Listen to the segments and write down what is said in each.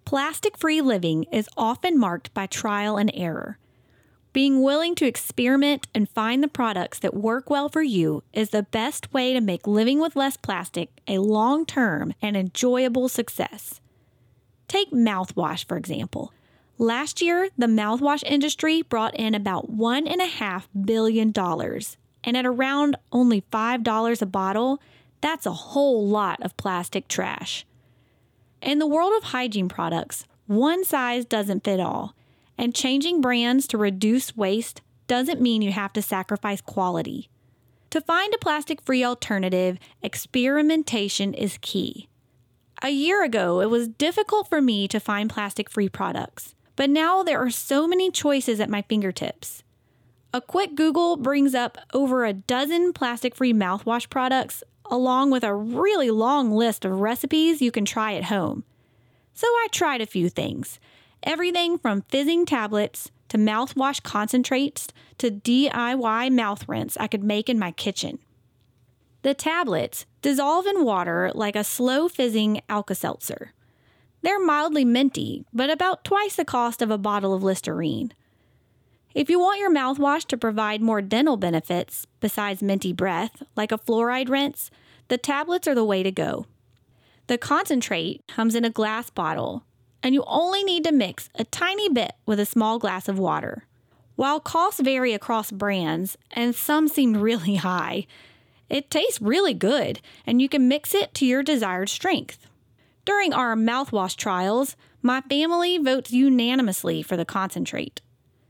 Plastic-free living is often marked by trial and error. Being willing to experiment and find the products that work well for you is the best way to make living with less plastic a long-term and enjoyable success. Take mouthwash, for example. Last year, the mouthwash industry brought in about $1.5 billion, and at around only $5 a bottle, that's a whole lot of plastic trash. In the world of hygiene products, one size doesn't fit all, and changing brands to reduce waste doesn't mean you have to sacrifice quality. To find a plastic-free alternative, experimentation is key. A year ago, it was difficult for me to find plastic-free products, but now there are so many choices at my fingertips. A quick Google brings up over a dozen plastic-free mouthwash products, along with a really long list of recipes you can try at home. So I tried a few things. Everything from fizzing tablets to mouthwash concentrates to DIY mouth rinse I could make in my kitchen. The tablets dissolve in water like a slow fizzing Alka-Seltzer. They're mildly minty, but about twice the cost of a bottle of Listerine. If you want your mouthwash to provide more dental benefits besides minty breath, like a fluoride rinse, the tablets are the way to go. The concentrate comes in a glass bottle, and you only need to mix a tiny bit with a small glass of water. While costs vary across brands, and some seem really high, it tastes really good, and you can mix it to your desired strength. During our mouthwash trials, my family votes unanimously for the concentrate.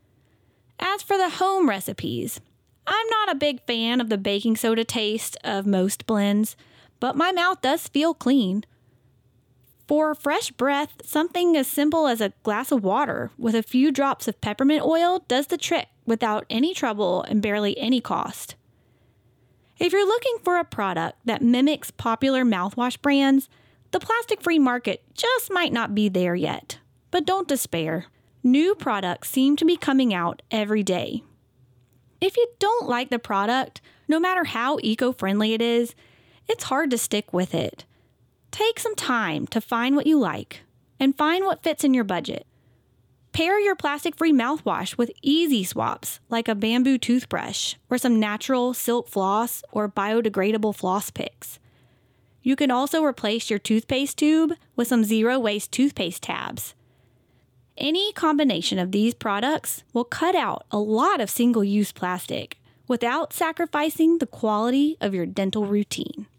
As for the home recipes, I'm not a big fan of the baking soda taste of most blends, but my mouth does feel clean. For fresh breath, something as simple as a glass of water with a few drops of peppermint oil does the trick without any trouble and barely any cost. If you're looking for a product that mimics popular mouthwash brands, the plastic-free market just might not be there yet. But don't despair. New products seem to be coming out every day. If you don't like the product, no matter how eco-friendly it is, it's hard to stick with it. Take some time to find what you like and find what fits in your budget. Pair your plastic-free mouthwash with easy swaps like a bamboo toothbrush or some natural silk floss or biodegradable floss picks. You can also replace your toothpaste tube with some zero-waste toothpaste tabs. Any combination of these products will cut out a lot of single-use plastic without sacrificing the quality of your dental routine.